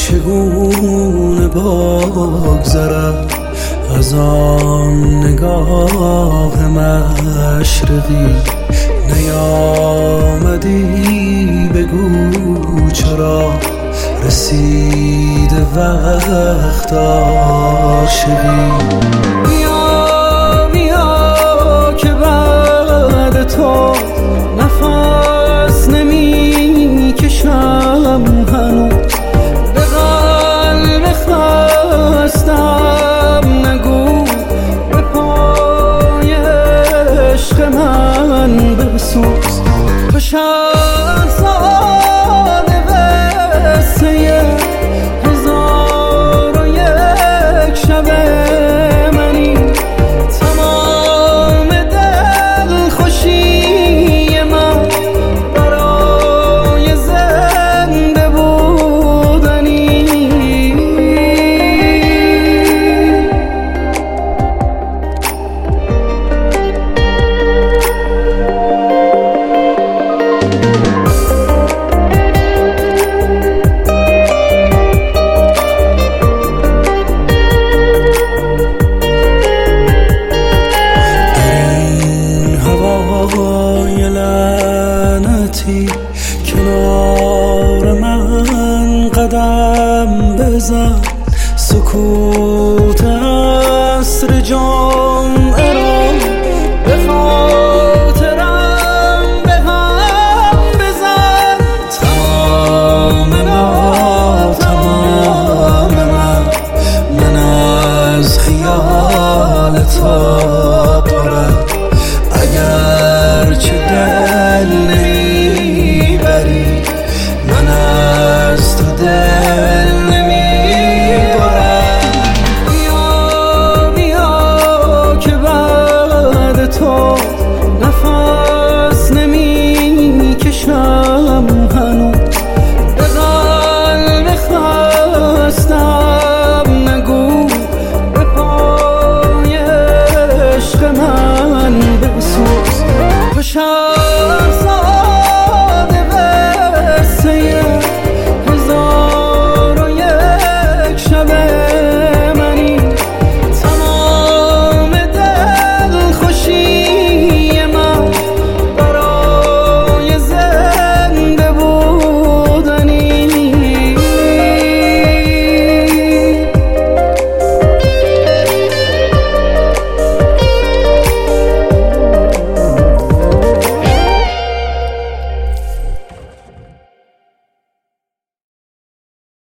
چگونه بگذرم از آن نگاه مشرقی؟ نیامدی بگو چرا رسیده وقت عاشقی؟ بیا که بعد تو نفس نمی کشم هنوز، به قلب خستم نگو به پای عشق من بسوز. تو شهرزاده قصه هزار و یک شب منی، تمام دل خوشی من برای زنده بودنی. کنار من قدم بزن، سکوت